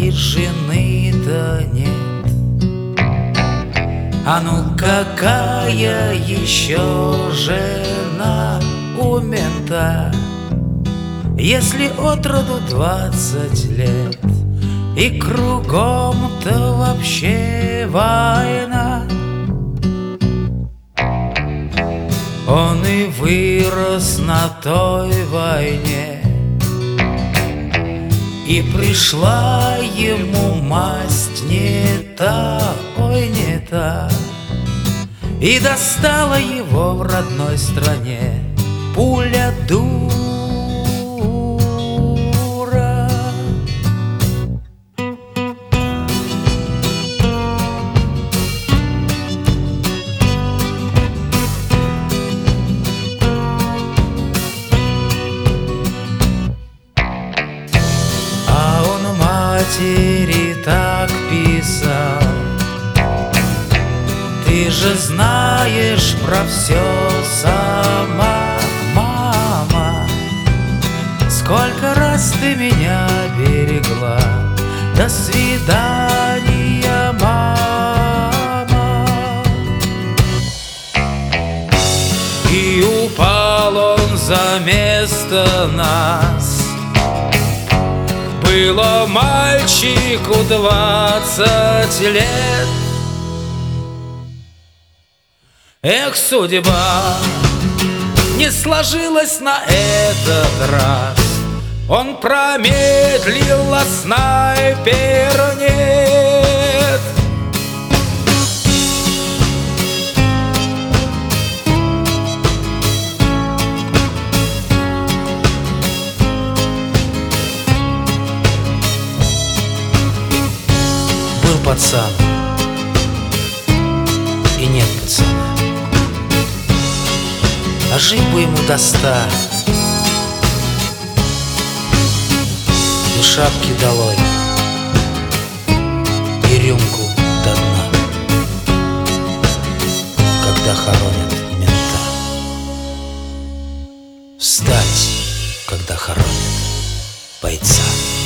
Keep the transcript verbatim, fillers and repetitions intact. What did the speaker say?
и жены-то нет. А ну какая еще жена у мента, если отроду двадцать лет и кругом-то вообще война? Он и вырос на той войне, и пришла ему масть не та, ой, не та, и достала его в родной стране пуля дура. Матери так писал: ты же знаешь про все сама, мама. Сколько раз ты меня берегла. До свидания, мама. И упал он за место нас. Было мальчику двадцать лет. Эх, судьба, не сложилась на этот раз. Он промедлил, а снайпера нет. Пацан, и нет пацана, а жить бы ему до ста. И шапки долой, и рюмку до дна, когда хоронят мента. Встать, когда хоронят бойца.